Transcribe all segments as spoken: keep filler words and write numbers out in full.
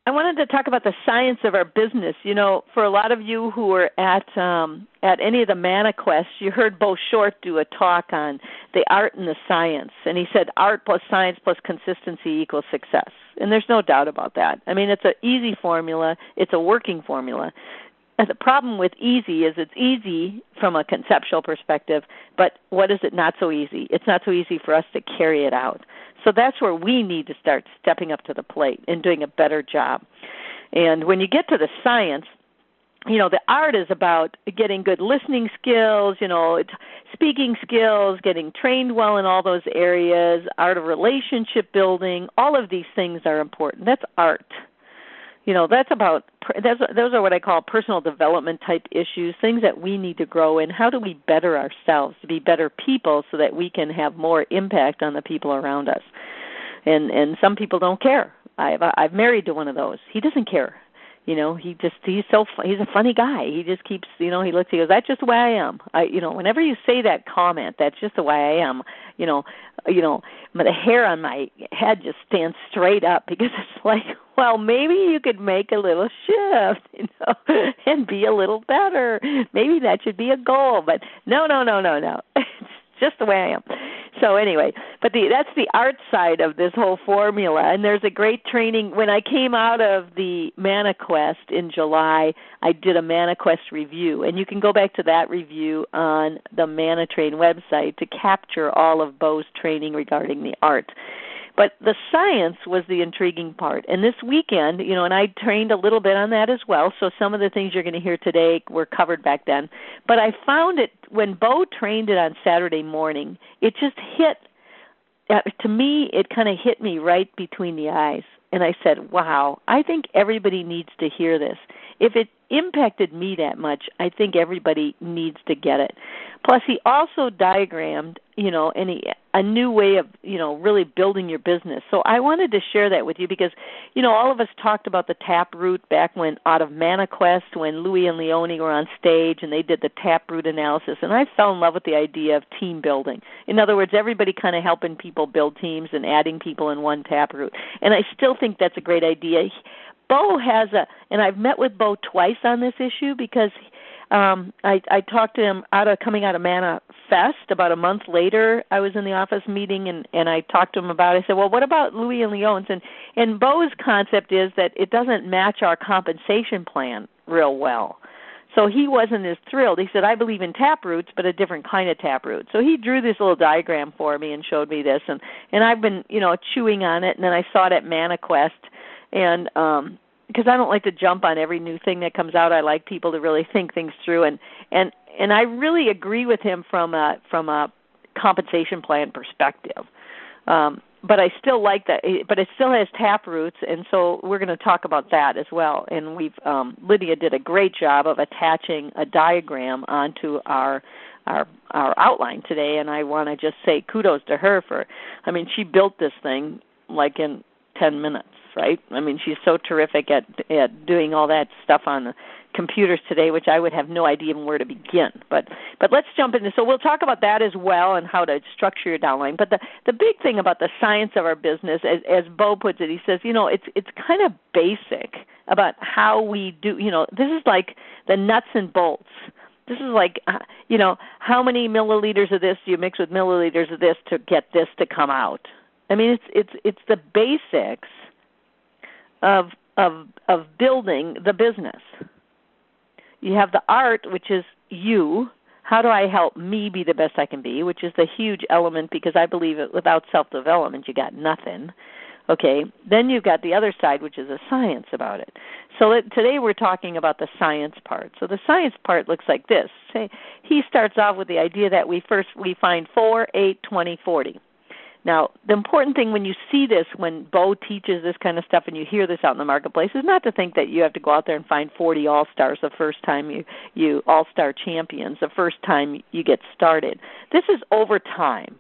I wanted to talk about the science of our business. You know, for a lot of you who were at um, at any of the ManaQuest, you heard Bo Short do a talk on the art and the science. And he said art plus science plus consistency equals success. And there's no doubt about that. I mean, it's an easy formula. It's a working formula. And the problem with easy is it's easy from a conceptual perspective, but what is it not so easy? It's not so easy for us to carry it out. So that's where we need to start stepping up to the plate and doing a better job. And when you get to the science, you know, the art is about getting good listening skills, you know, speaking skills, getting trained well in all those areas, art of relationship building. All of these things are important. That's art. You know, that's about, that's, those are what I call personal development type issues, things that we need to grow in. How do we better ourselves to be better people so that we can have more impact on the people around us? And and some people don't care. I've I've married to one of those. He doesn't care. You know, he just, he's so, he's a funny guy. He just keeps, you know, he looks, he goes, that's just the way I am. I, you know, whenever you say that comment, that's just the way I am, you know, you know, the hair on my head just stands straight up because it's like, well, maybe you could make a little shift, you know, and be a little better. Maybe that should be a goal, but no, no, no, no, no. It's just the way I am. So anyway, but the, that's the art side of this whole formula. And there's a great training. When I came out of the ManaQuest in July, I did a ManaQuest review. And you can go back to that review on the ManaTrain website to capture all of Bo's training regarding the art. But the science was the intriguing part. And this weekend, you know, and I trained a little bit on that as well, so some of the things you're going to hear today were covered back then. But I found it, when Bo trained it on Saturday morning, it just hit, uh, to me, it kind of hit me right between the eyes. And I said, wow, I think everybody needs to hear this. If it impacted me that much, I think everybody needs to get it. Plus, he also diagrammed, you know, any a new way of, you know, really building your business. So I wanted to share that with you because, you know, all of us talked about the Taproot back when, out of ManaQuest, when Louie and Leone were on stage and they did the Taproot analysis. And I fell in love with the idea of team building. In other words, everybody kind of helping people build teams and adding people in one Taproot. And I still think that's a great idea. Bo has a, and I've met with Bo twice on this issue because um, I, I talked to him out of coming out of Mana Fest about a month later. I was in the office meeting and, and I talked to him about it. I said, well, what about Louie and Leone's? And, and Bo's concept is that it doesn't match our compensation plan real well. So he wasn't as thrilled. He said, I believe in taproots, but a different kind of taproot. So he drew this little diagram for me and showed me this. And, and I've been, you know, chewing on it. And then I saw it at ManaQuest. And um, because I don't like to jump on every new thing that comes out, I like people to really think things through. And and, and I really agree with him from a from a compensation plan perspective. Um, but I still like that. But it still has taproots, and so we're going to talk about that as well. And we've um, Lydia did a great job of attaching a diagram onto our our our outline today. And I want to just say kudos to her for. I mean, she built this thing like in ten minutes. Right? I mean, she's so terrific at at doing all that stuff on the computers today, which I would have no idea even where to begin. But but let's jump into, so we'll talk about that as well and how to structure your downline. But the, the big thing about the science of our business, as, as Bo puts it, he says, you know, it's it's kind of basic about how we do, you know, this is like the nuts and bolts. This is like, you know, how many milliliters of this do you mix with milliliters of this to get this to come out? I mean, it's it's it's the basics of of of building the business. You have the art, which is you. How do I help me be the best I can be, which is the huge element, because I believe that without self-development you got nothing. Okay, then you've got the other side, which is a science about it. So it, today we're talking about the science part. So the science part looks like this. Say, he starts off with the idea that we first we find four, eight, twenty, forty. Now, the important thing when you see this, when Bo teaches this kind of stuff and you hear this out in the marketplace, is not to think that you have to go out there and find forty all-stars the first time you, you all-star champions, the first time you get started. This is over time.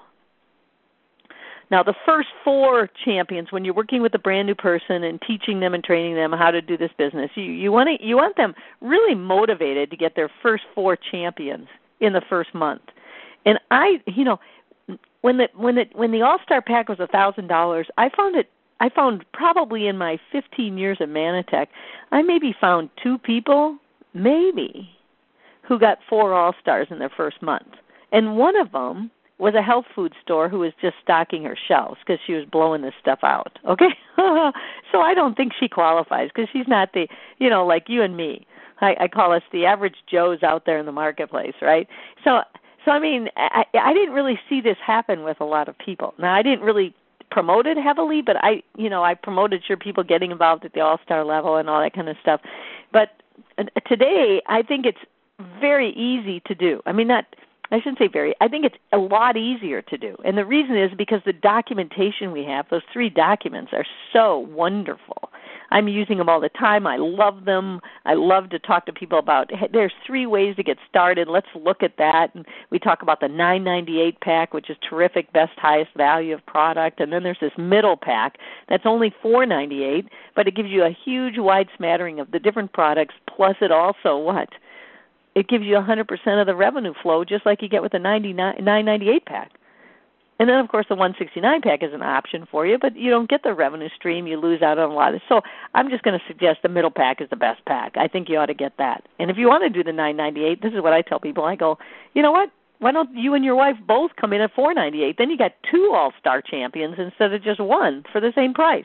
Now, the first four champions, when you're working with a brand new person and teaching them and training them how to do this business, you, you want to, you want them really motivated to get their first four champions in the first month. And I, you know, When the when the when the All-Star Pack was a thousand dollars, I found it I found probably in my fifteen years at Manatech, I maybe found two people, maybe, who got four All-Stars in their first month. And one of them was a health food store who was just stocking her shelves because she was blowing this stuff out, okay? So I don't think she qualifies because she's not the, you know, like you and me. I, I call us the average Joes out there in the marketplace, right? So, so I mean, I, I didn't really see this happen with a lot of people. Now, I didn't really promote it heavily, but I, you know, I promoted sure people getting involved at the All-Star level and all that kind of stuff. But today, I think it's very easy to do. I mean, not, I shouldn't say very, I think it's a lot easier to do. And the reason is because the documentation we have, those three documents, are so wonderful. I'm using them all the time. I love them. I love to talk to people about, hey, there's three ways to get started. Let's look at that. And we talk about the nine ninety-eight pack, which is terrific, best, highest value of product. And then there's this middle pack that's only four ninety-eight, but it gives you a huge wide smattering of the different products, plus it also what? It gives you one hundred percent of the revenue flow, just like you get with the nine ninety-eight pack. And then, of course, the one sixty-nine pack is an option for you, but you don't get the revenue stream. You lose out on a lot of it. So I'm just going to suggest the middle pack is the best pack. I think you ought to get that. And if you want to do the nine ninety-eight, this is what I tell people. I go, you know what? Why don't you and your wife both come in at four ninety-eight? Then you got two All-Star champions instead of just one for the same price.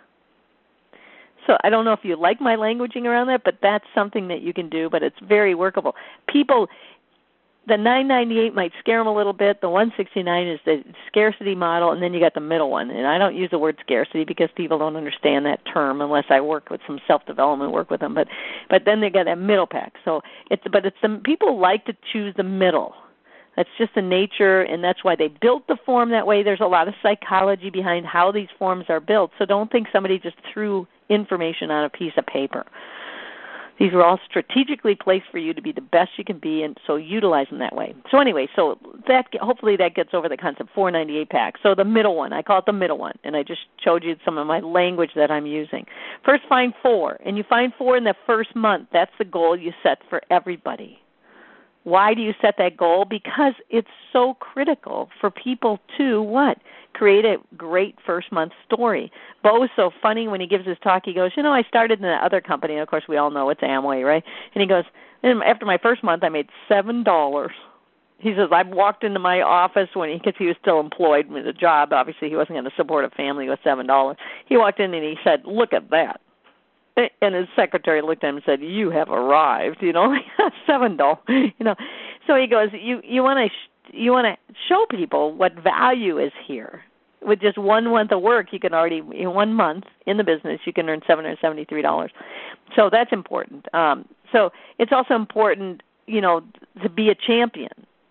So I don't know if you like my languaging around that, but that's something that you can do, but it's very workable. People, the nine ninety-eight might scare them a little bit. The one sixty-nine is the scarcity model, and then you got the middle one. And I don't use the word scarcity because people don't understand that term unless I work with some self-development work with them. But but then they got that middle pack. So it's but it's the people like to choose the middle. That's just the nature, and that's why they built the form that way. There's a lot of psychology behind how these forms are built. So don't think somebody just threw information on a piece of paper. These are all strategically placed for you to be the best you can be, and so utilize them that way. So anyway, so that hopefully that gets over the concept, four ninety-eight pack. So the middle one, I call it the middle one, and I just showed you some of my language that I'm using. First, find four, and you find four in the first month. That's the goal you set for everybody. Why do you set that goal? Because it's so critical for people to, what? Create a great first month story. Bo is so funny when he gives his talk. He goes, you know, I started in the other company. And, of course, we all know it's Amway, right? And he goes, and after my first month, I made seven dollars. He says, I walked into my office when he, because he was still employed with a job. Obviously, he wasn't going to support a family with seven dollars. He walked in and he said, look at that. And his secretary looked at him and said, you have arrived, you know, seven dollars, you know. So he goes, you you want to sh- you want to show people what value is here. With just one month of work, you can already, in one month in the business, you can earn seven hundred seventy-three dollars. So that's important. Um, so it's also important, you know, to be a champion.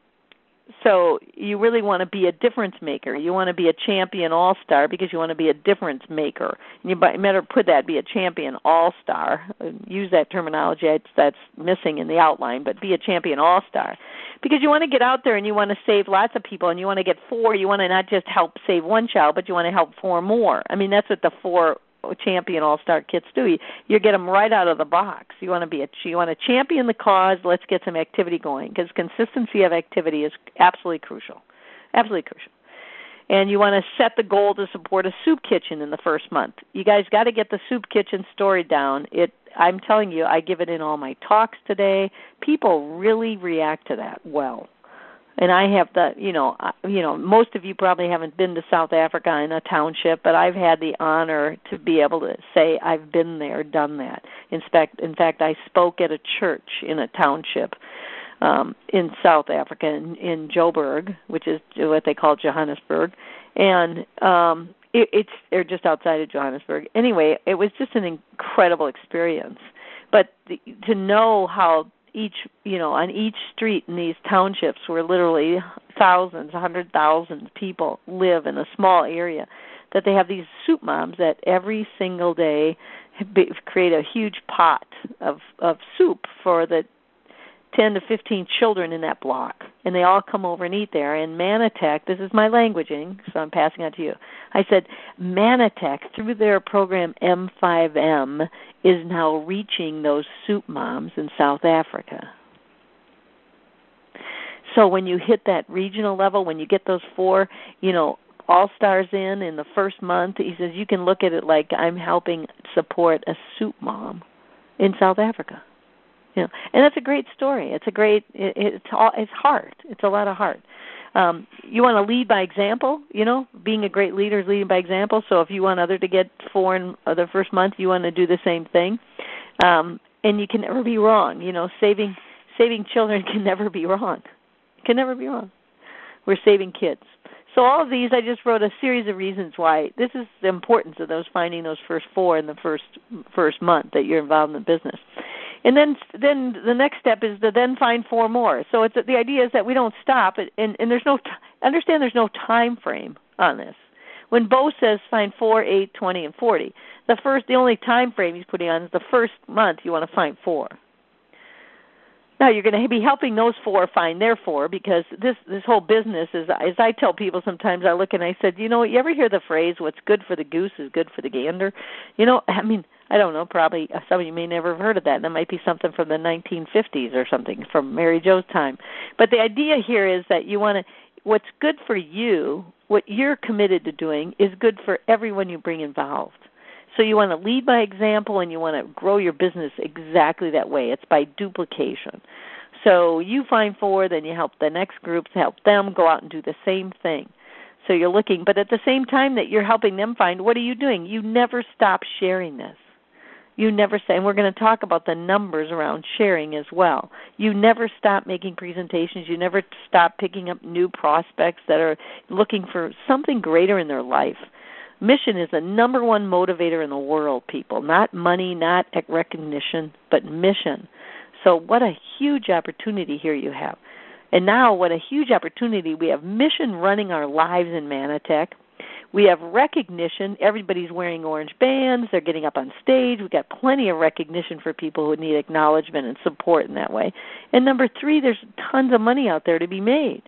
So you really want to be a difference maker. You want to be a champion all-star because you want to be a difference maker. And you better put that, be a champion all-star. Use that terminology. That's missing in the outline, but be a champion all-star. Because you want to get out there and you want to save lots of people and you want to get four. You want to not just help save one child, but you want to help four more. I mean, that's what the four champion all-star kits do. You, you get them right out of the box. You want to be a, you want to champion the cause. Let's get some activity going because consistency of activity is absolutely crucial, absolutely crucial. And you want to set the goal to support a soup kitchen in the first month. You guys got to get the soup kitchen story down. It, I'm telling you, I give it in all my talks today. People really react to that well. And I have the, you know, you know, most of you probably haven't been to South Africa in a township, but I've had the honor to be able to say I've been there, done that. In fact, in fact, I spoke at a church in a township um, in South Africa, in, in Joburg, which is what they call Johannesburg, and um, it, it's they're just outside of Johannesburg. Anyway, it was just an incredible experience. But the, to know how each, you know, on each street in these townships where literally thousands, a hundred thousand people live in a small area, that they have these soup moms that every single day create a huge pot of, of soup for the ten to fifteen children in that block. And they all come over and eat there. And Manatech, this is my languaging, so I'm passing on to you. I said, Manatech, through their program M five M, is now reaching those soup moms in South Africa. So when you hit that regional level, when you get those four, you know, All-Stars in in the first month, he says you can look at it like I'm helping support a soup mom in South Africa. You know, and that's a great story. It's a great. It, it's all. It's heart. It's a lot of heart. Um, you want to lead by example. You know, being a great leader is leading by example. So if you want other to get four in uh, the first month, you want to do the same thing. Um, and you can never be wrong. You know, saving saving children can never be wrong. Can never be wrong. We're saving kids. So all of these, I just wrote a series of reasons why this is the importance of those finding those first four in the first first month that you're involved in the business. And then, then the next step is to then find four more. So it's the idea is that we don't stop, and, and there's no understand there's no time frame on this. When Bo says find four, eight, twenty, and forty, the first, the only time frame he's putting on is the first month. You want to find four. Now you're going to be helping those four find their four, because this this whole business is, as I tell people sometimes, I look and I said, you know, you ever hear the phrase, "What's good for the goose is good for the gander"? You know, I mean. I don't know, probably some of you may never have heard of that. That might be something from the nineteen fifties or something, from Mary Jo's time. But the idea here is that you want to, what's good for you, what you're committed to doing, is good for everyone you bring involved. So you want to lead by example, and you want to grow your business exactly that way. It's by duplication. So you find four, then you help the next group, help them go out and do the same thing. So you're looking, but at the same time that you're helping them find, what are you doing? You never stop sharing this. You never say, and we're going to talk about the numbers around sharing as well. You never stop making presentations. You never stop picking up new prospects that are looking for something greater in their life. Mission is the number one motivator in the world, people. Not money, not recognition, but mission. So what a huge opportunity here you have. And now what a huge opportunity. We have mission running our lives in Manatech. We have recognition. Everybody's wearing orange bands. They're getting up on stage. We've got plenty of recognition for people who need acknowledgement and support in that way. And number three, there's tons of money out there to be made.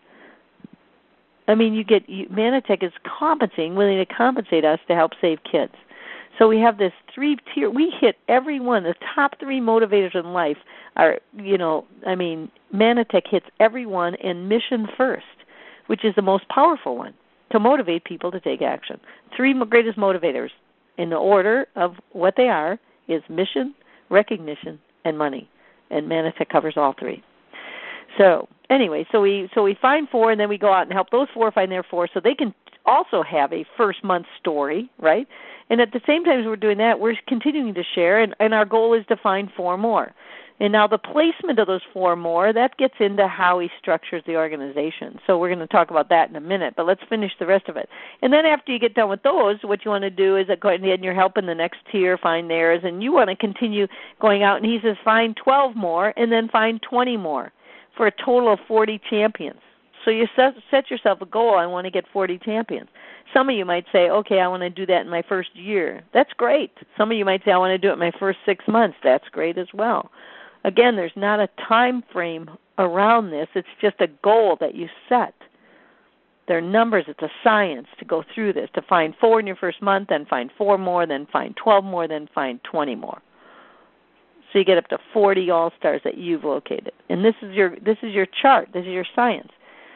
I mean, you get you, Manatech is compensating, willing to compensate us to help save kids. So we have this three-tier. We hit every one. The top three motivators in life are, you know, I mean, Manatech hits every one, and mission first, which is the most powerful one, to motivate people to take action. Three greatest motivators in the order of what they are is mission, recognition, and money. And Manatech covers all three. So anyway, so we so we find four, and then we go out and help those four find their four, so they can also have a first month story, right? And at the same time as we're doing that, we're continuing to share, and, and our goal is to find four more. And now the placement of those four more, that gets into how he structures the organization. So we're going to talk about that in a minute, but let's finish the rest of it. And then after you get done with those, what you want to do is go ahead and you're helping the next tier find theirs, and you want to continue going out, and he says find twelve more and then find twenty more for a total of forty champions. So you set, set yourself a goal, I want to get forty champions. Some of you might say, okay, I want to do that in my first year. That's great. Some of you might say, I want to do it in my first six months. That's great as well. Again, there's not a time frame around this. It's just a goal that you set. There are numbers. It's a science to go through this, to find four in your first month, then find four more, then find twelve more, then find twenty more. So you get up to forty all-stars that you've located. And this is your this is your chart. This is your science.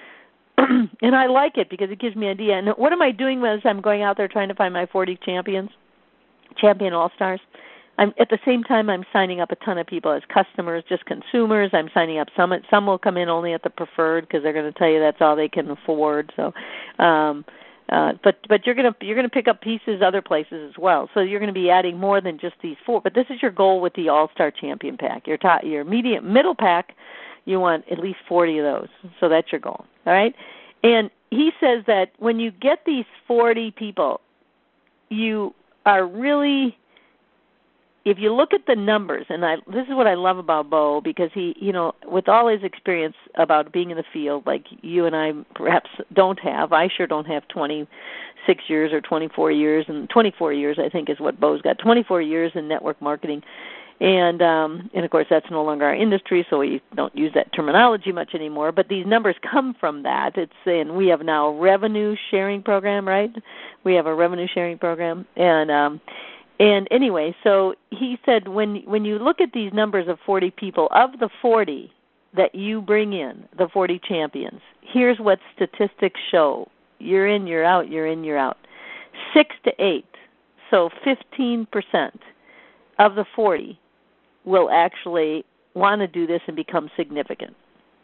And I like it because it gives me an idea. And what am I doing as I'm going out there trying to find my forty champions, champion all-stars? I'm, at the same time, I'm signing up a ton of people as customers, just consumers. I'm signing up some. Some will come in only at the preferred because they're going to tell you that's all they can afford. So, um, uh, but but you're going to you're going to pick up pieces other places as well. So you're going to be adding more than just these four. But this is your goal with the All-Star Champion Pack. Your top, your medium middle pack, you want at least forty of those. So that's your goal. All right. And he says that when you get these forty people, you are really, if you look at the numbers, and I, this is what I love about Bo, because he, you know, with all his experience about being in the field, like you and I perhaps don't have, I sure don't have twenty-six years or twenty-four years, and twenty-four years I think is what Bo's got, twenty-four years in network marketing. And, um, and of course, that's no longer our industry, so we don't use that terminology much anymore. But these numbers come from that. It's and we have now a revenue sharing program, right? We have a revenue sharing program. And um, and anyway, so he said when when you look at these numbers of forty people, of the forty that you bring in, the forty champions, here's what statistics show You're in, you're out, you're in, you're out. Six to eight, so fifteen percent of the forty will actually want to do this and become significant.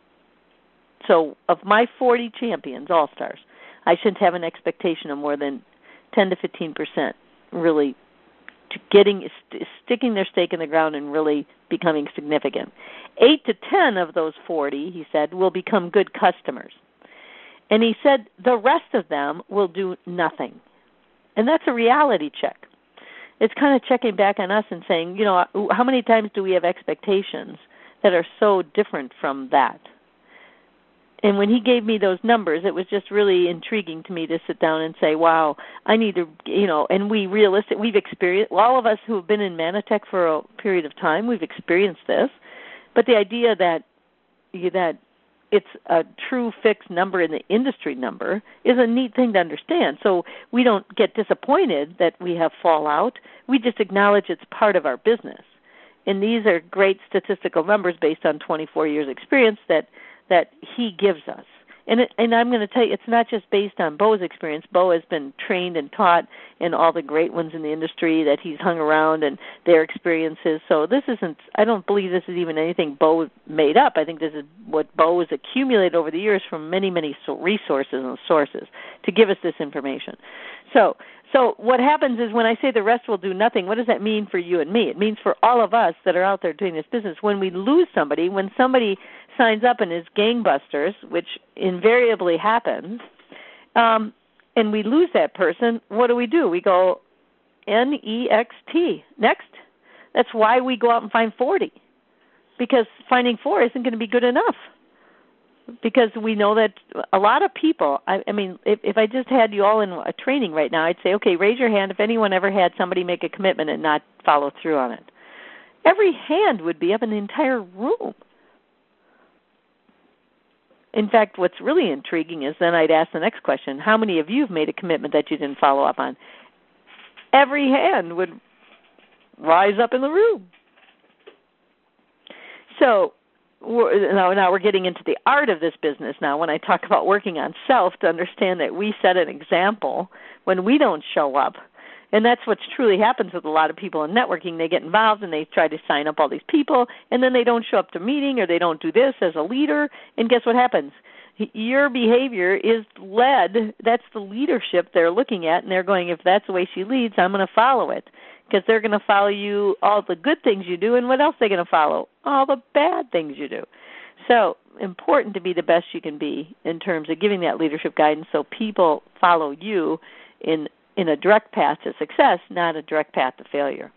So of my forty champions, all-stars, I shouldn't have an expectation of more than ten to fifteen percent really to getting st- sticking their stake in the ground and really becoming significant. eight to ten of those forty, he said, will become good customers. And he said the rest of them will do nothing. And that's a reality check. It's kind of checking back on us and saying, you know, how many times do we have expectations that are so different from that? And when he gave me those numbers, it was just really intriguing to me to sit down and say, wow, I need to, you know, and we realistic, we've experienced, all of us who have been in Manatech for a period of time, we've experienced this. But the idea that that it's a true fixed number in the industry number is a neat thing to understand. So we don't get disappointed that we have fallout. We just acknowledge it's part of our business. And these are great statistical numbers based on twenty-four years experience that that he gives us. And it, and I'm going to tell you, it's not just based on Bo's experience. Bo has been trained and taught in all the great ones in the industry that he's hung around and their experiences. So this isn't, I don't believe this is even anything Bo made up. I think this is what Bo has accumulated over the years from many, many resources and sources to give us this information. So So what happens is when I say the rest will do nothing, what does that mean for you and me? It means for all of us that are out there doing this business, when we lose somebody, when somebody signs up and is gangbusters, which invariably happens, um, and we lose that person, what do we do? We go N E X T, next. That's why we go out and find forty, because finding four isn't going to be good enough. Because we know that a lot of people, I, I mean, if, if I just had you all in a training right now, I'd say, okay, raise your hand if anyone ever had somebody make a commitment and not follow through on it. Every hand would be up in the entire room. In fact, what's really intriguing is then I'd ask the next question, how many of you have made a commitment that you didn't follow up on? Every hand would rise up in the room. So, We're, now, now we're getting into the art of this business now when I talk about working on self, to understand that we set an example when we don't show up. And that's what truly happens with a lot of people in networking. They get involved and they try to sign up all these people, and then they don't show up to meeting or they don't do this as a leader. And guess what happens? Your behavior is led. That's the leadership they're looking at, and they're going, if that's the way she leads, I'm going to follow it. Because they're going to follow you, all the good things you do, and what else are they going to follow? All the bad things you do. So important to be the best you can be in terms of giving that leadership guidance so people follow you in, in a direct path to success, not a direct path to failure.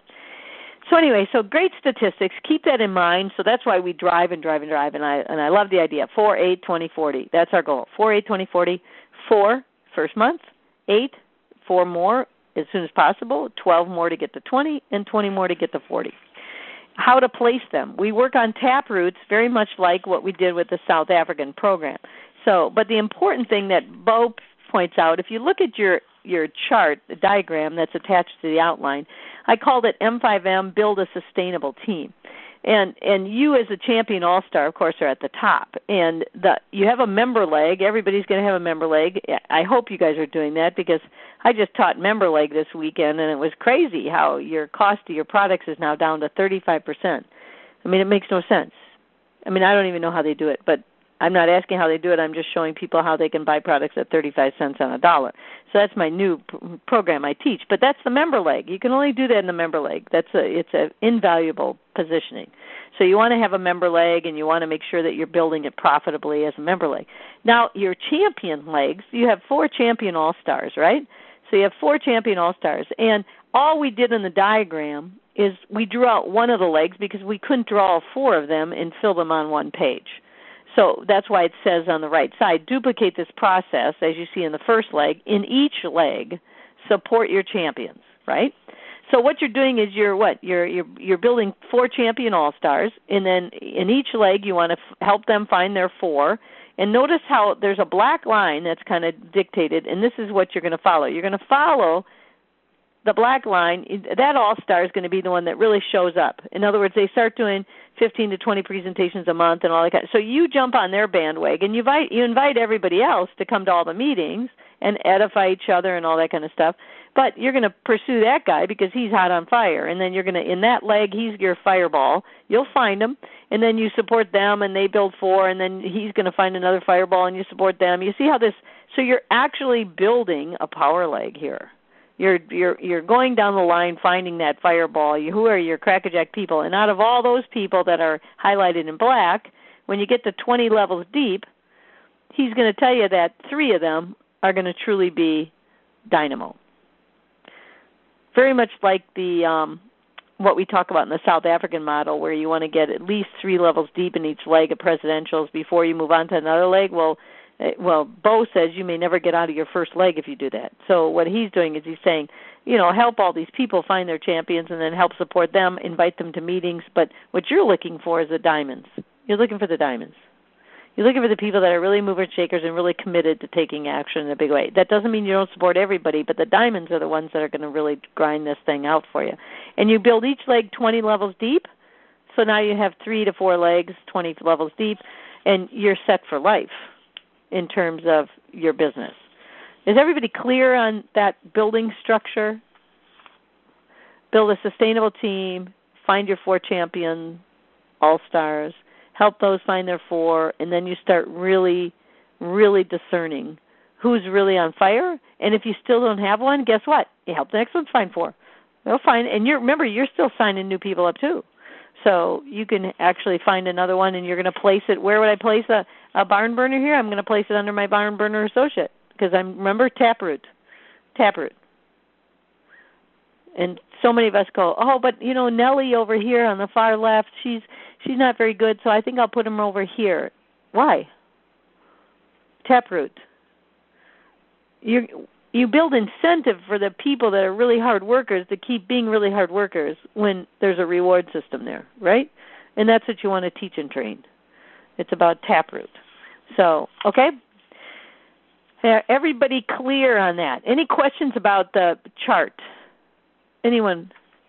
So anyway, so great statistics. Keep that in mind. So that's why we drive and drive and drive, and I and I love the idea. four, eight, twenty, forty. That's our goal. four, eight, twenty, forty. four, first month. eight, four more as soon as possible, twelve more to get to twenty, and twenty more to get to forty. How to place them. We work on tap roots very much like what we did with the South African program. So, but the important thing that Bo points out, if you look at your, your chart, the diagram that's attached to the outline, I called it M five M, Build a Sustainable Team. And and you as a champion all-star, of course, are at the top. And the you have a member leg. Everybody's going to have a member leg. I hope you guys are doing that, because I just taught member leg this weekend, and it was crazy how your cost of your products is now down to thirty-five percent. I mean, it makes no sense. I mean, I don't even know how they do it, but I'm not asking how they do it. I'm just showing people how they can buy products at thirty-five cents on a dollar. So that's my new p- program I teach. But that's the member leg. You can only do that in the member leg. That's a, it's an invaluable positioning. So you want to have a member leg, and you want to make sure that you're building it profitably as a member leg. Now, your champion legs, you have four champion all-stars, right? So you have four champion all-stars. And all we did in the diagram is we drew out one of the legs because we couldn't draw all four of them and fill them on one page. So that's why it says on the right side, duplicate this process, as you see in the first leg. In each leg, support your champions, right? So what you're doing is you're what? You're you're you're building four champion all-stars, and then in each leg you want to f- help them find their four. And notice how there's a black line that's kind of dictated, and this is what you're going to follow. You're going to follow the black line, that all-star is going to be the one that really shows up. In other words, they start doing fifteen to twenty presentations a month and all that kind of, so you jump on their bandwagon. You invite, you invite everybody else to come to all the meetings and edify each other and all that kind of stuff. But you're going to pursue that guy because he's hot on fire. And then you're going to, in that leg, he's your fireball. You'll find him, and then you support them, and they build four, and then he's going to find another fireball, and you support them. You see how this, so you're actually building a power leg here. You're you're you're going down the line, finding that fireball. You, who are your crackerjack people? And out of all those people that are highlighted in black, when you get to twenty levels deep, he's going to tell you that three of them are going to truly be dynamo. Very much like the um, what we talk about in the South African model, where you want to get at least three levels deep in each leg of presidentials before you move on to another leg. Well, well, Bo says you may never get out of your first leg if you do that. So what he's doing is he's saying, you know, help all these people find their champions and then help support them, invite them to meetings. But what you're looking for is the diamonds. You're looking for the diamonds. You're looking for the people that are really movers and shakers and really committed to taking action in a big way. That doesn't mean you don't support everybody, but the diamonds are the ones that are going to really grind this thing out for you. And you build each leg twenty levels deep, so now you have three to four legs, twenty levels deep, and you're set for life in terms of your business. Is everybody clear on that building structure? Build a sustainable team, find your four champion all-stars, help those find their four, and then you start really, really discerning who's really on fire. And if you still don't have one, guess what? You help the next one find four. They'll find, and you're, remember, you're still signing new people up too. So you can actually find another one, and you're going to place it. Where would I place a, a barn burner here? I'm going to place it under my barn burner associate because I'm, remember, Taproot. Taproot. And so many of us go, oh, but, you know, Nellie over here on the far left, she's she's not very good, so I think I'll put him over here. Why? Taproot. You you build incentive for the people that are really hard workers to keep being really hard workers when there's a reward system there, right? And that's what you want to teach and train. It's about Taproot. So, okay? Everybody clear on that? Any questions about the chart? Anyone?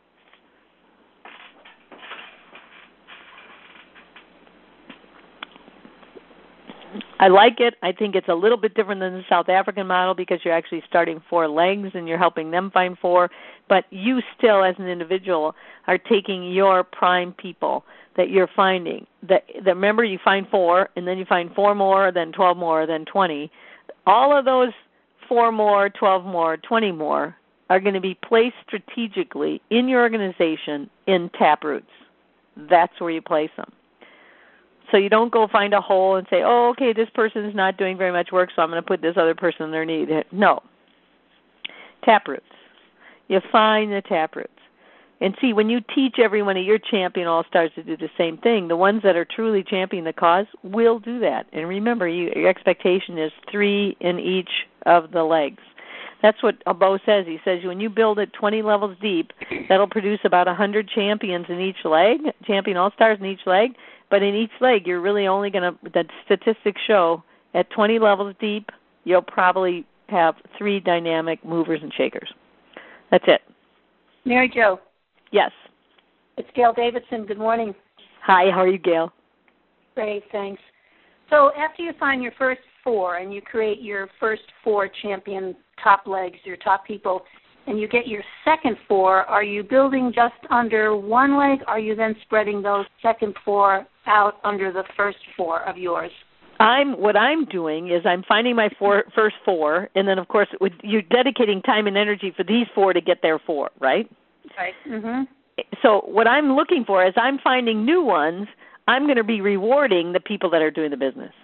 I like it. I think it's a little bit different than the South African model because you're actually starting four legs and you're helping them find four. But you still, as an individual, are taking your prime people that you're finding. That, that remember, you find four, and then you find four more, then twelve more, then twenty. All of those four more, twelve more, twenty more are going to be placed strategically in your organization in taproots. That's where you place them. So you don't go find a hole and say, oh, okay, this person is not doing very much work, so I'm going to put this other person underneath it. No. Taproots. You find the taproots. And see, when you teach every one of your champion all-stars to do the same thing, the ones that are truly championing the cause will do that. And remember, you, your expectation is three in each of the legs. That's what Bo says. He says when you build it twenty levels deep, that'll produce about one hundred champions in each leg, champion all-stars in each leg. But in each leg, you're really only going to, the statistics show, at twenty levels deep, you'll probably have three dynamic movers and shakers. That's it. Mary Jo. Yes. It's Gail Davidson. Good morning. Hi, how are you, Gail? Great, thanks. So after you find your first four and you create your first four champion top legs, your top people, and you get your second four, are you building just under one leg? Or are you then spreading those second four out under the first four of yours? I'm what I'm doing is I'm finding my four, first four, and then, of course, with, you're dedicating time and energy for these four to get their four, right? Right. Mm-hmm. So what I'm looking for is I'm finding new ones. I'm going to be rewarding the people that are doing the business.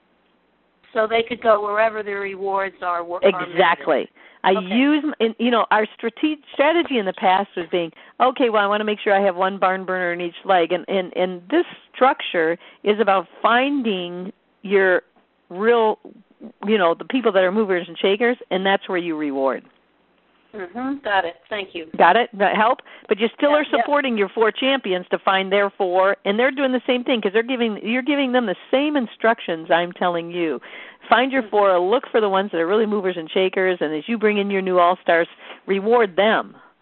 So they could go wherever their rewards are. Exactly. I okay. use, you know, our strate- strategy in the past was being, okay, well, I want to make sure I have one barn burner in each leg. And, and, and this structure is about finding your real, you know, the people that are movers and shakers, and that's where you reward. Mm-hmm. Got it. Thank you. Got it? That help? But you still yeah, are supporting yeah. your four champions to find their four, and they're doing the same thing because they're giving you're giving them the same instructions I'm telling you. Find your four, look for the ones that are really movers and shakers, and as you bring in your new all-stars, reward them.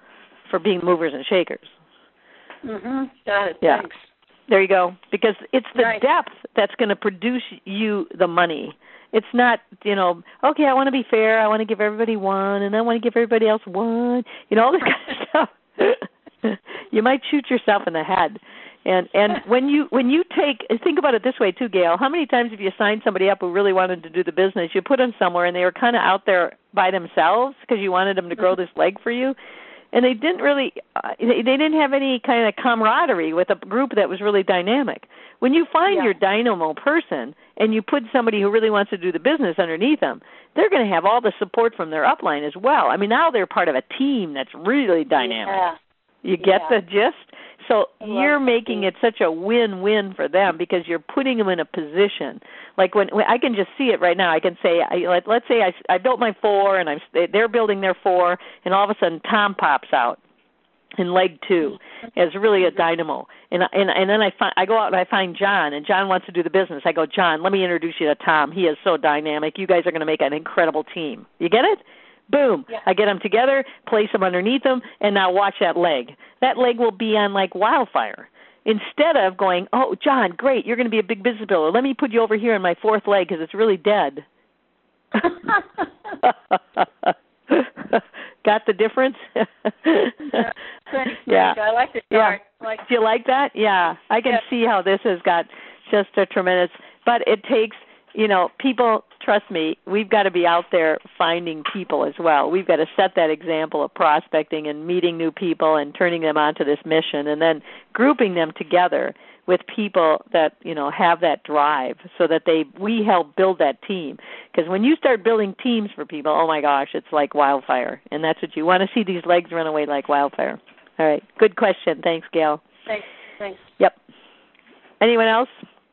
for being movers and shakers. Mhm. Got it. Yeah. Thanks. There you go. Because it's the Nice. depth that's going to produce you the money. It's not, you know, okay, I want to be fair. I want to give everybody one, and I want to give everybody else one. You know, all this kind of stuff. You might shoot yourself in the head. And and when you when you take, think about it this way too, Gail. How many times have you signed somebody up who really wanted to do the business? You put them somewhere, and they were kind of out there by themselves because you wanted them to grow this leg for you. And they didn't really, uh, they, they didn't have any kind of camaraderie with a group that was really dynamic. When you find Yeah. your dynamo person and you put somebody who really wants to do the business underneath them, they're going to have all the support from their upline as well. I mean, now they're part of a team that's really dynamic. Yeah. You get Yeah. the gist? So I you're love making it such a win-win for them because you're putting them in a position. Like when, when I can just see it right now. I can say, I, let, let's say I, I built my four, and I'm, they're building their four, and all of a sudden Tom pops out in leg two as really a dynamo. And and and then I find I go out and I find John, and John wants to do the business. I go, John, let me introduce you to Tom. He is so dynamic. You guys are going to make an incredible team. You get it? Boom. Yeah. I get them together, place them underneath them, and now watch that leg. That leg will be on like wildfire. Instead of going, oh, John, great, you're going to be a big business builder. Let me put you over here in my fourth leg because it's really dead. Got the difference? Yeah. Thanks, Yeah. I like the Yeah. chart. Like, Do you like that? Yeah. I can Yeah. see how this has got just a tremendous, but it takes, you know, people, trust me, we've got to be out there finding people as well. We've got to set that example of prospecting and meeting new people and turning them onto this mission and then grouping them together with people that, you know, have that drive so that they we help build that team. Because when you start building teams for people, oh, my gosh, it's like wildfire. And that's what you want to see, these legs run away like wildfire. All right. Good question. Thanks, Gail. thanks. Thanks. Yep. Anyone else?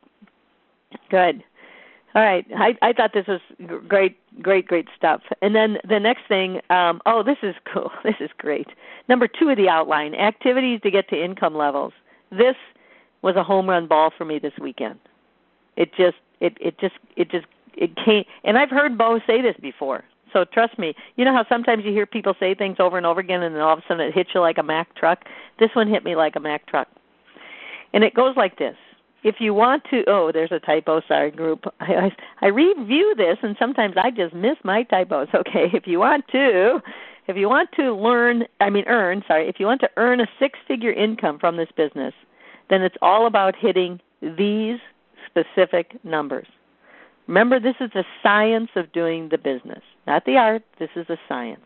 Good. All right. I, I thought this was great, great, great stuff. And then the next thing, um, oh, this is cool. This is great. Number two of the outline, activities to get to income levels. This was a home run ball for me this weekend. It just, it, it just, it just, it came. And I've heard Bo say this before. So trust me. You know how sometimes you hear people say things over and over again, and then all of a sudden it hits you like a Mack truck? This one hit me like a Mack truck. And it goes like this. If you want to, oh, there's a typo, sorry, group. I, I, I review this, and sometimes I just miss my typos. Okay, if you want to, if you want to learn, I mean earn, sorry, if you want to earn a six-figure income from this business, then it's all about hitting these specific numbers. Remember, this is the science of doing the business, not the art. This is the science.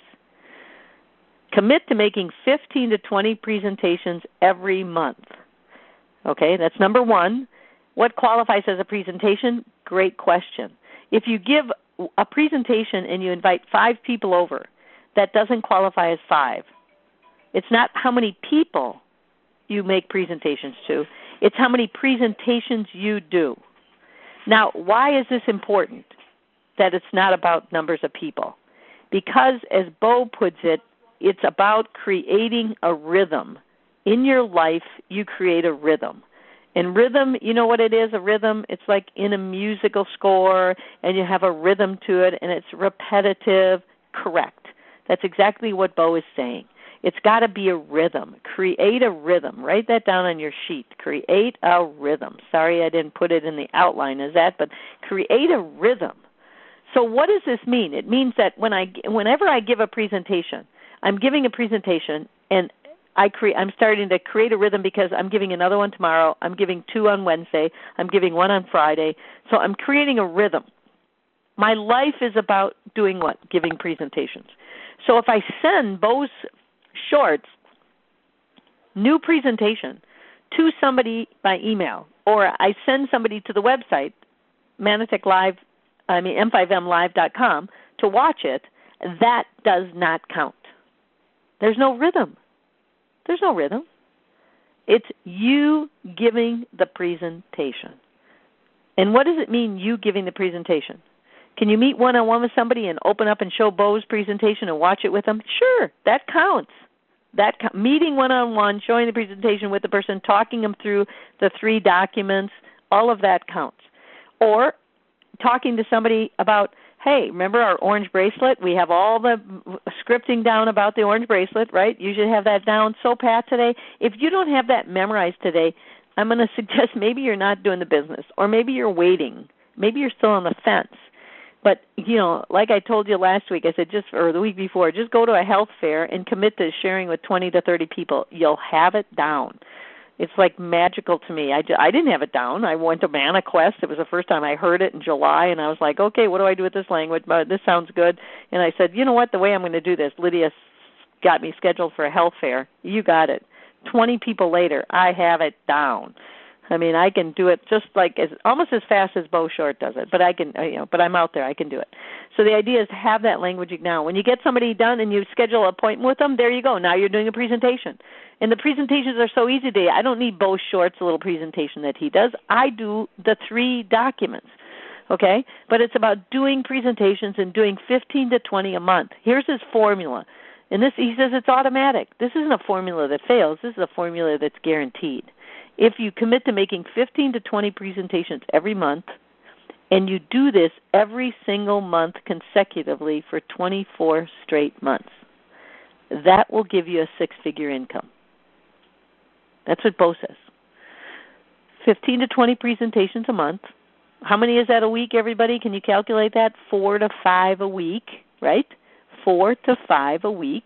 Commit to making fifteen to twenty presentations every month. Okay, that's number one. What qualifies as a presentation? Great question. If you give a presentation and you invite five people over, that doesn't qualify as five. It's not how many people you make presentations to. It's how many presentations you do. Now, why is this important, that it's not about numbers of people? Because, as Bo puts it, it's about creating a rhythm. In your life, you create a rhythm. And rhythm, you know what it is, a rhythm? It's like in a musical score, and you have a rhythm to it, and it's repetitive. Correct. That's exactly what Bo is saying. It's got to be a rhythm. Create a rhythm. Write that down on your sheet. Create a rhythm. Sorry I didn't put it in the outline as that, but create a rhythm. So what does this mean? It means that when I, whenever I give a presentation, I'm giving a presentation, and I create, I'm starting to create a rhythm because I'm giving another one tomorrow. I'm giving two on Wednesday. I'm giving one on Friday. So I'm creating a rhythm. My life is about doing what? Giving presentations. So if I send Bo's shorts, new presentation, to somebody by email, or I send somebody to the website, Manatech Live, I mean M five M live dot com, to watch it, that does not count. There's no rhythm. There's no rhythm. It's you giving the presentation. And what does it mean, you giving the presentation? Can you meet one-on-one with somebody and open up and show Bo's presentation and watch it with them? Sure, that counts. That meeting one-on-one, showing the presentation with the person, talking them through the three documents, all of that counts. Or talking to somebody about, hey, remember our orange bracelet? We have all the scripting down about the orange bracelet, right? You should have that down. So, Pat, today, if you don't have that memorized today, I'm going to suggest maybe you're not doing the business, or maybe you're waiting. Maybe you're still on the fence. But, you know, like I told you last week, I said just, or the week before, just go to a health fair and commit to sharing with twenty to thirty people. You'll have it down. It's like magical to me. I, just, I didn't have it down. I went to ManaQuest. It was the first time I heard it in July, and I was like, okay, what do I do with this language? But this sounds good. And I said, you know what, the way I'm going to do this, Lydia got me scheduled for a health fair. You got it. twenty people later, I have it down. I mean, I can do it just like as almost as fast as Bo Short does it, but I can, you know, but I'm out there, I can do it. So the idea is to have that language now. When you get somebody done and you schedule an appointment with them, there you go. Now you're doing a presentation, and the presentations are so easy today. I don't need Bo Short's little presentation that he does. I do the three documents. Okay, but it's about doing presentations and doing fifteen to twenty a month. Here's his formula, and this he says it's automatic. This isn't a formula that fails. This is a formula that's guaranteed. If you commit to making fifteen to twenty presentations every month, and you do this every single month consecutively for twenty-four straight months, that will give you a six-figure income. That's what Bo says. fifteen to twenty presentations a month. How many is that a week, everybody? Can you calculate that? Four to five a week, right? Four to five a week.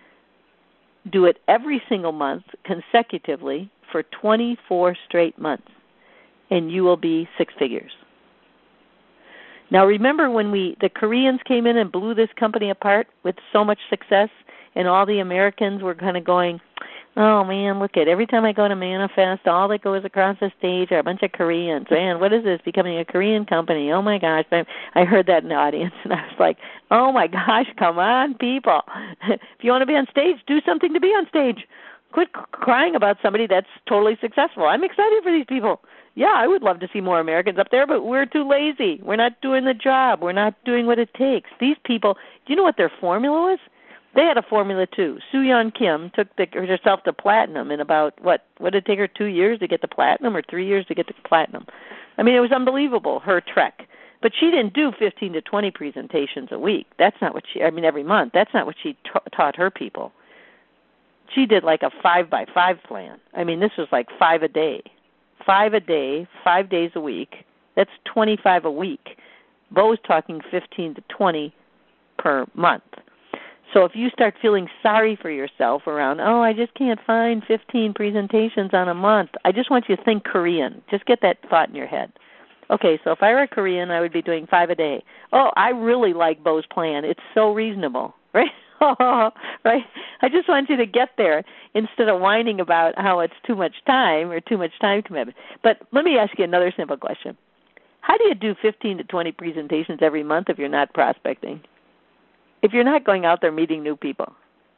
Do it every single month consecutively for twenty-four straight months, and you will be six figures. Now, remember when we the Koreans came in and blew this company apart with so much success, and all the Americans were kind of going, oh, man, look at every time I go to Manifest, all that goes across the stage are a bunch of Koreans. Man, what is this, becoming a Korean company? Oh, my gosh. I heard that in the audience, and I was like, oh, my gosh, come on, people. If you want to be on stage, do something to be on stage. Quit crying about somebody that's totally successful. I'm excited for these people. Yeah, I would love to see more Americans up there, but we're too lazy. We're not doing the job. We're not doing what it takes. These people, do you know what their formula was? They had a formula, too. Soo-Yeon Kim took the, herself to platinum in about, what, what did it take her, two years to get to platinum or three years to get to platinum? I mean, it was unbelievable, her trek. But she didn't do fifteen to twenty presentations a week. That's not what she, I mean, every month. That's not what she ta- taught her people. She did like a five by five plan. I mean, this was like five a day. Five a day, five days a week. That's twenty-five a week. Bo's talking fifteen to twenty per month. So if you start feeling sorry for yourself around, oh, I just can't find fifteen presentations on a month, I just want you to think Korean. Just get that thought in your head. Okay, so if I were a Korean, I would be doing five a day. Oh, I really like Bo's plan. It's so reasonable, right? Right? I just want you to get there instead of whining about how it's too much time or too much time commitment. But let me ask you another simple question. How do you do fifteen to twenty presentations every month if you're not prospecting? If you're not going out there meeting new people?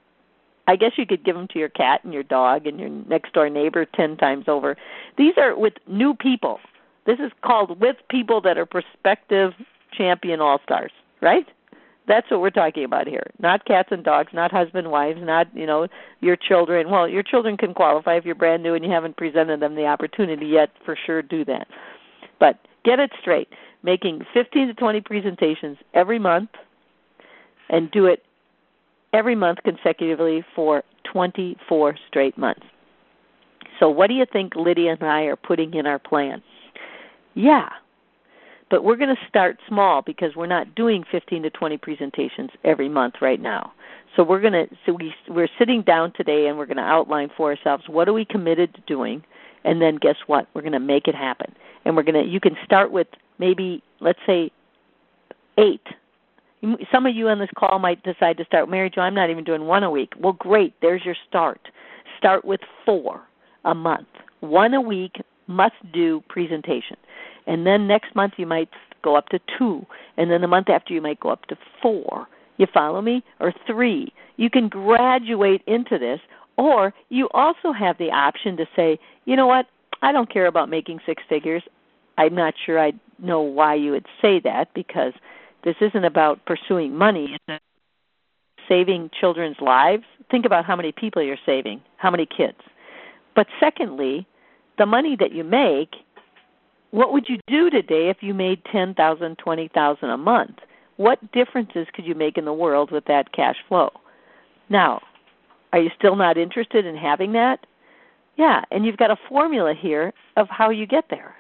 I guess you could give them to your cat and your dog and your next-door neighbor ten times over. These are with new people. This is called with people that are prospective champion all-stars, right? That's what we're talking about here. Not cats and dogs, not husband, wives, not, you know, your children. Well, your children can qualify if you're brand new and you haven't presented them the opportunity yet. For sure, do that. But get it straight. Making fifteen to twenty presentations every month and do it every month consecutively for twenty-four straight months. So what do you think Lydia and I are putting in our plan? Yeah. But we're going to start small because we're not doing fifteen to twenty presentations every month right now. So we're going to so we we're sitting down today and we're going to outline for ourselves what are we committed to doing, and then guess what? We're going to make it happen. And we're going to you can start with maybe let's say eight. Some of you on this call might decide to start, Mary Jo, I'm not even doing one a week. Well, great. There's your start. Start with four a month. One a week, must-do presentation. And then next month you might go up to two. And then the month after you might go up to four. You follow me? Or three. You can graduate into this. Or you also have the option to say, you know what, I don't care about making six figures. I'm not sure I know why you would say that because this isn't about pursuing money. It's saving children's lives. Think about how many people you're saving, how many kids. But secondly, the money that you make, what would you do today if you made ten thousand dollars, twenty thousand dollars a month? What differences could you make in the world with that cash flow? Now, are you still not interested in having that? Yeah, and you've got a formula here of how you get there.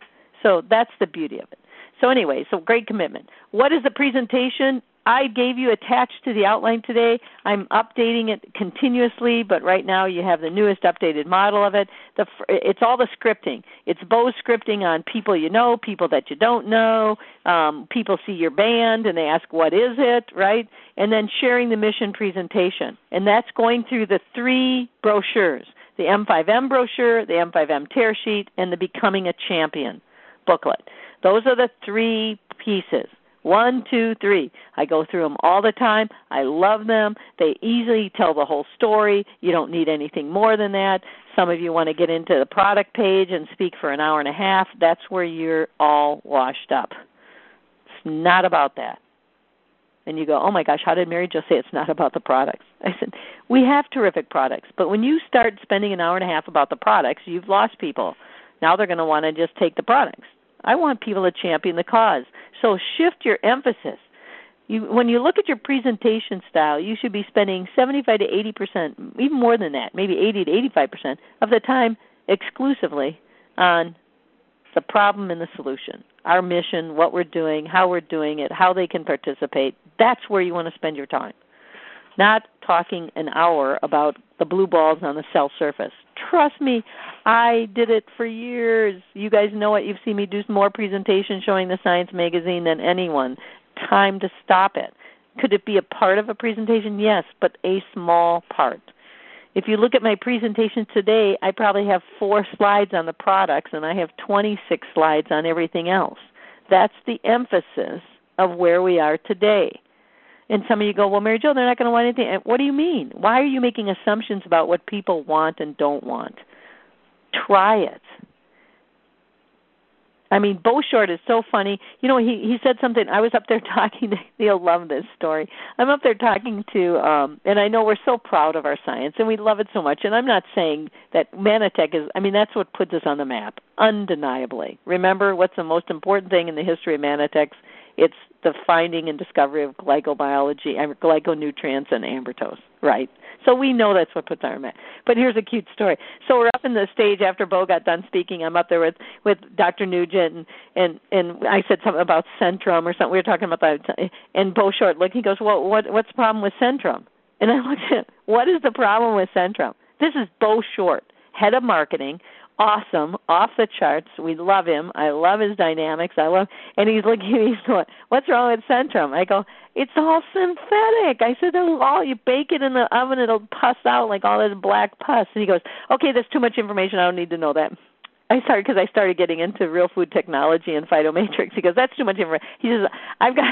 So that's the beauty of it. So anyway, so great commitment. What is the presentation? I gave you attached to the outline today. I'm updating it continuously, but right now you have the newest updated model of it. The, it's all the scripting. It's Bo scripting on people you know, people that you don't know. Um, people see your band and they ask, what is it, right? And then sharing the mission presentation. And that's going through the three brochures, the M five M brochure, the M five M tear sheet, and the Becoming a Champion booklet. Those are the three pieces. One, two, three. I go through them all the time. I love them. They easily tell the whole story. You don't need anything more than that. Some of you want to get into the product page and speak for an hour and a half. That's where you're all washed up. It's not about that. And you go, oh my gosh, how did Mary just say it's not about the products? I said, we have terrific products, but when you start spending an hour and a half about the products, you've lost people. Now they're going to want to just take the products. I want people to champion the cause. So shift your emphasis. You, when you look at your presentation style, you should be spending seventy-five to eighty percent, even more than that, maybe eighty to eighty-five percent of the time exclusively on the problem and the solution, our mission, what we're doing, how we're doing it, how they can participate. That's where you want to spend your time, not talking an hour about the blue balls on the cell surface. Trust me, I did it for years. You guys know it. You've seen me do more presentations showing the Science magazine than anyone. Time to stop it. Could it be a part of a presentation? Yes, but a small part. If you look at my presentation today, I probably have four slides on the products, and I have twenty-six slides on everything else. That's the emphasis of where we are today. And some of you go, well, Mary Jo, they're not going to want anything. What do you mean? Why are you making assumptions about what people want and don't want? Try it. I mean, Bo Short is so funny. You know, he, he said something. I was up there talking to, you'll love this story. I'm up there talking to, um, and I know we're so proud of our science, and we love it so much. And I'm not saying that Manatech is, I mean, that's what puts us on the map, undeniably. Remember, what's the most important thing in the history of Manatechs? It's the finding and discovery of glycobiology, glyconutrients, and ambertose, right? So we know that's what puts our map. But here's a cute story. So we're up in the stage after Bo got done speaking. I'm up there with, with Doctor Nugent, and, and, and I said something about Centrum or something. We were talking about that. And Bo Short looked, he goes, well, what, what's the problem with Centrum? And I looked at him, what is the problem with Centrum? This is Bo Short, head of marketing, awesome, off the charts. We love him. I love his dynamics. I love, and he's looking at me, he's going, what's wrong with Centrum? I go, it's all synthetic. I said, all you bake it in the oven, it'll pus out like all this black pus. And he goes, okay, that's too much information. I don't need to know that. I started because I started getting into real food technology and phytomatrix. He goes, that's too much information. He says, I've got,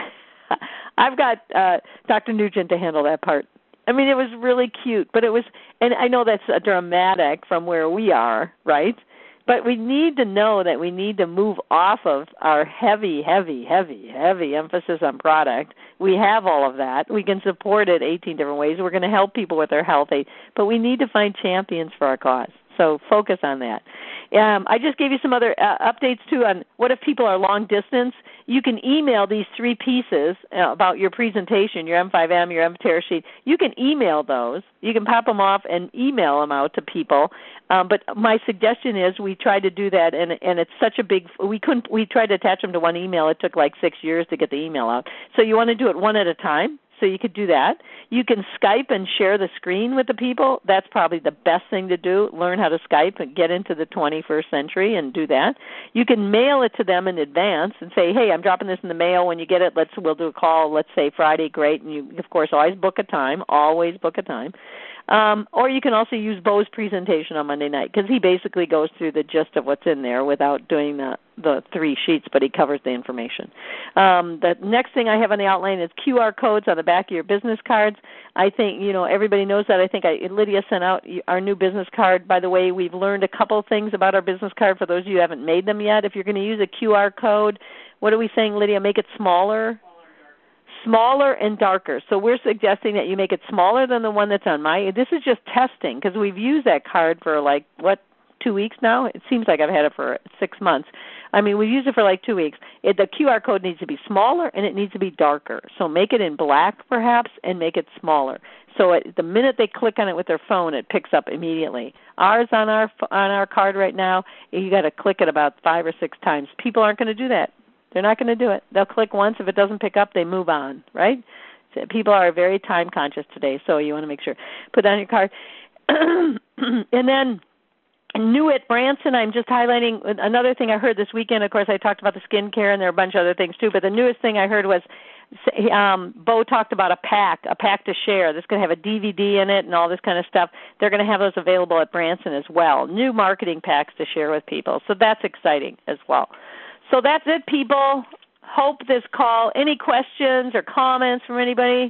I've got uh, Doctor Nugent to handle that part. I mean, it was really cute, but it was, and I know that's a dramatic from where we are, right? But we need to know that we need to move off of our heavy, heavy, heavy, heavy emphasis on product. We have all of that. We can support it eighteen different ways. We're going to help people with their health aid, but we need to find champions for our cause. So focus on that. Um, I just gave you some other uh, updates, too, on what if people are long distance. You can email these three pieces uh, about your presentation, your M five M, your M tear sheet. You can email those. You can pop them off and email them out to people. Um, but my suggestion is we try to do that, and, and it's such a big – we couldn't. We tried to attach them to one email. It took like six years to get the email out. So you want to do it one at a time. So you could do that. You can Skype and share the screen with the people. That's probably the best thing to do. Learn how to Skype and get into the twenty-first century and do that. You can mail it to them in advance and say, hey, I'm dropping this in the mail. When you get it, let's we'll do a call. Let's say Friday, great. And you, of course, always book a time. Always book a time. Um, or you can also use Bo's presentation on Monday night because he basically goes through the gist of what's in there without doing the, the three sheets, but he covers the information. Um, the next thing I have on the outline is Q R codes on the back of your business cards. I think, you know, everybody knows that. I think I, Lydia sent out our new business card. By the way, we've learned a couple things about our business card for those of you who haven't made them yet. If you're going to use a Q R code, what are we saying, Lydia? Make it smaller? Smaller and darker. So we're suggesting that you make it smaller than the one that's on my, this is just testing because we've used that card for like, what, two weeks now? It seems like I've had it for six months. I mean, we've used it for like two weeks. It, the Q R code needs to be smaller and it needs to be darker. So make it in black, perhaps, and make it smaller. So it, the minute they click on it with their phone, it picks up immediately. Ours on our on our card right now, you got to click it about five or six times. People aren't going to do that. They're not going to do it. They'll click once. If it doesn't pick up, they move on, right? So people are very time conscious today, so you want to make sure. Put it on your card. And then new at Branson, I'm just highlighting another thing I heard this weekend. Of course, I talked about the skincare, and there are a bunch of other things too, but the newest thing I heard was um, Bo talked about a pack, a pack to share. This could have a D V D in it and all this kind of stuff. They're going to have those available at Branson as well. New marketing packs to share with people. So that's exciting as well. So that's it, people. Hope this call. Any questions or comments from anybody?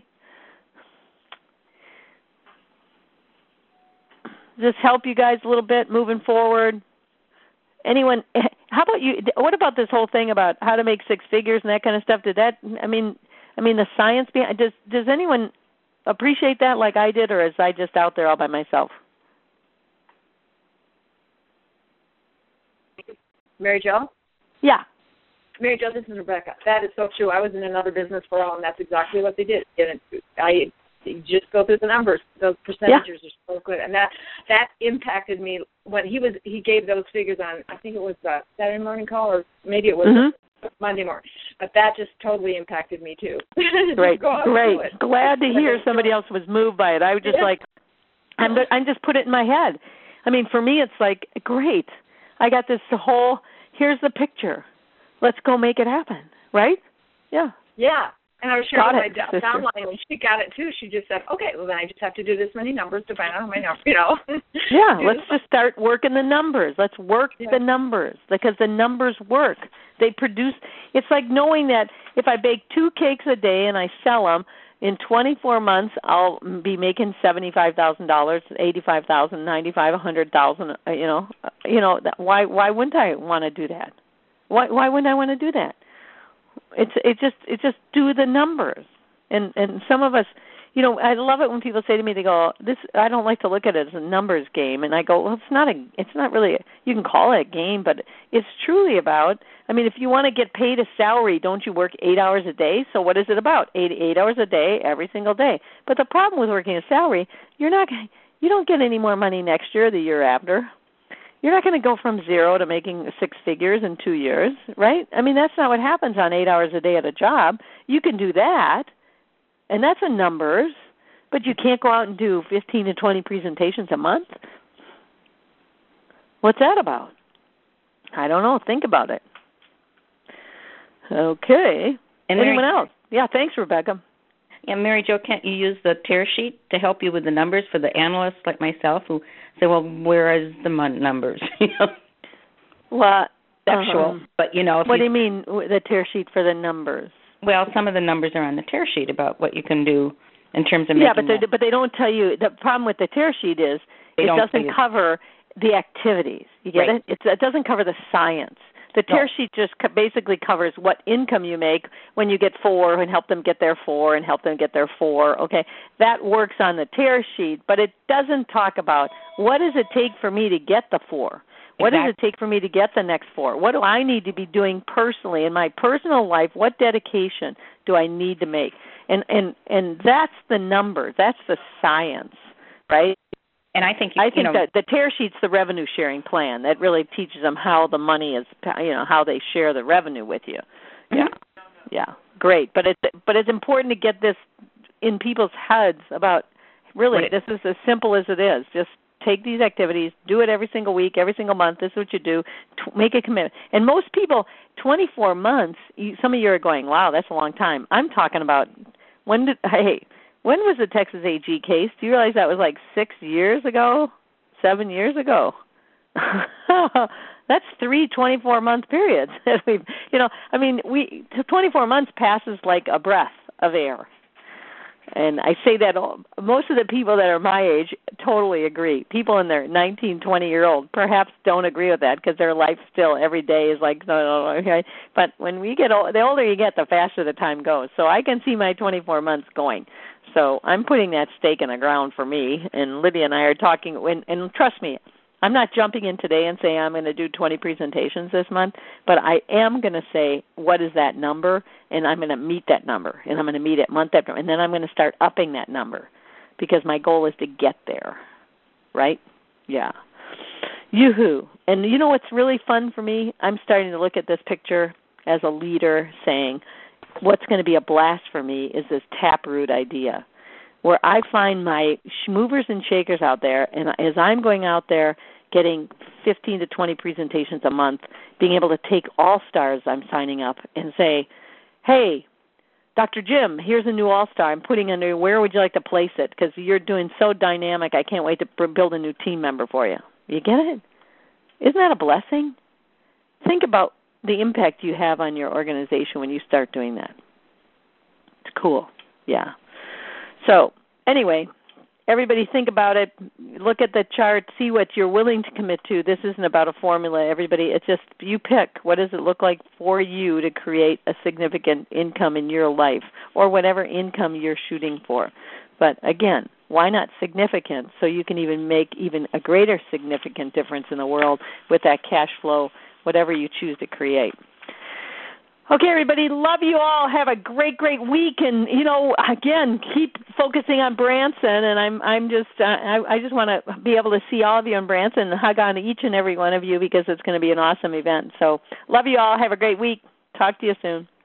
Does this help you guys a little bit moving forward? Anyone? How about you? What about this whole thing about how to make six figures and that kind of stuff? Did that? I mean, I mean the science behind. Does Does anyone appreciate that like I did, or is I just out there all by myself? Mary Jo? Yeah. Mary Jo, this is Rebecca. That is so true. I was in another business for all, and that's exactly what they did. And I you just go through the numbers. Those percentages yeah. are so good, and that that impacted me when he was he gave those figures on. I think it was a Saturday morning call, or maybe it was mm-hmm. Monday morning. But that just totally impacted me too. Great, great. Glad to hear somebody else was moved by it. I was just yeah. like, I'm I'm just put it in my head. I mean, for me, it's like great. I got this whole. Here's the picture. Let's go make it happen, right? Yeah. Yeah. And I was sharing my d- downline when she got it too. She just said, "Okay, well then I just have to do this many numbers to find out how many numbers, you know." Yeah. Let's just start working the numbers. Let's work yeah. the numbers because the numbers work. They produce. It's like knowing that if I bake two cakes a day and I sell them in twenty-four months, I'll be making seventy-five thousand dollars, eighty-five thousand, ninety-five, a hundred thousand. You know, you know. Why? Why wouldn't I want to do that? Why why wouldn't I want to do that? It's it just it just do the numbers. And and some of us, you know, I love it when people say to me, they go, "This I don't like to look at it as a numbers game." And I go, "Well, it's not a it's not really a, you can call it a game, but it's truly about, I mean, if you want to get paid a salary, don't you work eight hours a day? So what is it about? Eight eight hours a day every single day. But the problem with working a salary, you're not you don't get any more money next year or the year after. You're not going to go from zero to making six figures in two years, right? I mean, that's not what happens on eight hours a day at a job. You can do that, and that's in numbers, but you can't go out and do fifteen to twenty presentations a month. What's that about? I don't know. Think about it. Okay. And anyone Mary, else? Yeah, thanks, Rebecca. Yeah, Mary Jo, can't you use the tear sheet to help you with the numbers for the analysts like myself who say, well, where is the mon- numbers? You know, well, conceptual, um, but you know. If what you, do you mean the tear sheet for the numbers? Well, some of the numbers are on the tear sheet about what you can do in terms of yeah, making. but they but they don't tell you. The problem with the tear sheet is they it doesn't cover the activities. You get right. it? It's, it doesn't cover the science. The tear no. sheet just co- basically covers what income you make when you get four and help them get their four and help them get their four. Okay, that works on the tear sheet, but it doesn't talk about what does it take for me to get the four. What exactly. does it take for me to get the next four? What do I need to be doing personally in my personal life? What dedication do I need to make? And and and that's the numbers. That's the science, right? And I think I you think know, that the tear sheet's the revenue sharing plan that really teaches them how the money is, you know, how they share the revenue with you. Yeah, mm-hmm. yeah, great. But it's but it's important to get this in people's heads about really right. this is as simple as it is. Just take these activities, do it every single week, every single month. This is what you do. T- make a commitment. And most people, twenty-four months. You, some of you are going, wow, that's a long time. I'm talking about when did hey. When was the Texas A G case? Do you realize that was like six years ago, seven years ago? That's three twenty-four-month periods. We've, you know, I mean, we twenty-four months passes like a breath of air. And I say that all, most of the people that are my age totally agree. People in their nineteen, twenty-year-old perhaps don't agree with that because their life still every day is like, no, no, no, okay. But when we get old, the older you get, the faster the time goes. So I can see my twenty-four months going. So I'm putting that stake in the ground for me, and Lydia and I are talking, and, and trust me, I'm not jumping in today and saying I'm going to do twenty presentations this month, but I am going to say what is that number, and I'm going to meet that number, and I'm going to meet it month after, and then I'm going to start upping that number because my goal is to get there, right? Yeah. Yoo-hoo. And you know what's really fun for me? I'm starting to look at this picture as a leader saying, what's going to be a blast for me is this taproot idea, where I find my movers and shakers out there, and as I'm going out there getting fifteen to twenty presentations a month, being able to take all-stars I'm signing up and say, hey, Doctor Jim, here's a new all-star. I'm putting under, where would you like to place it? Because you're doing so dynamic, I can't wait to build a new team member for you. You get it? Isn't that a blessing? Think about the impact you have on your organization when you start doing that. It's cool. Yeah. So anyway, everybody think about it. Look at the chart. See what you're willing to commit to. This isn't about a formula, everybody. It's just you pick. What does it look like for you to create a significant income in your life or whatever income you're shooting for? But again, why not significant so you can even make even a greater significant difference in the world with that cash flow, whatever you choose to create. Okay, everybody, love you all. Have a great, great week, and you know, again, keep focusing on Branson. And I'm, I'm just, uh, I, I just want to be able to see all of you in Branson and hug on to each and every one of you because it's going to be an awesome event. So, love you all. Have a great week. Talk to you soon.